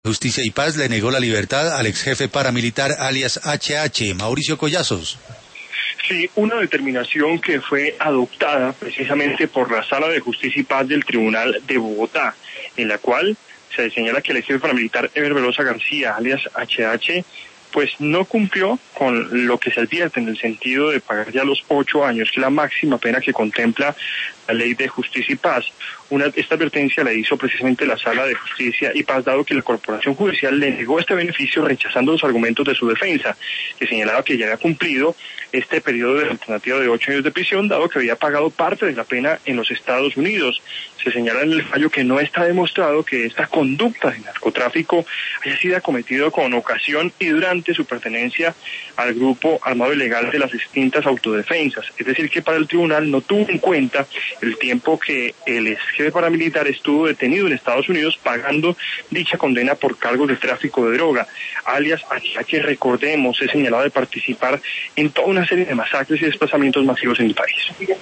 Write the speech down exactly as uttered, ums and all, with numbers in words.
Justicia y Paz le negó la libertad al ex jefe paramilitar alias H H, Mauricio Collazos. Sí, una determinación que fue adoptada precisamente por la Sala de Justicia y Paz del Tribunal de Bogotá, en la cual se señala que el ex jefe paramilitar Ever Velosa García, alias H H, pues no cumplió con lo que se advierte en el sentido de pagar ya los ocho años, que es la máxima pena que contempla la Ley de Justicia y Paz. Una, esta advertencia la hizo precisamente la Sala de Justicia y Paz, dado que la Corporación Judicial le negó este beneficio rechazando los argumentos de su defensa, que señalaba que ya había cumplido este periodo de alternativa de ocho años de prisión, dado que había pagado parte de la pena en los Estados Unidos. Se señala en el fallo que no está demostrado que esta conducta de narcotráfico haya sido cometido con ocasión y durante su pertenencia al grupo armado ilegal de las distintas autodefensas. Es decir, que para el tribunal no tuvo en cuenta el tiempo que el ex jefe paramilitar estuvo detenido en Estados Unidos pagando dicha condena por cargos de tráfico de droga. Alias H H, recordemos, es señalado de participar en toda una serie de masacres y desplazamientos masivos en el país.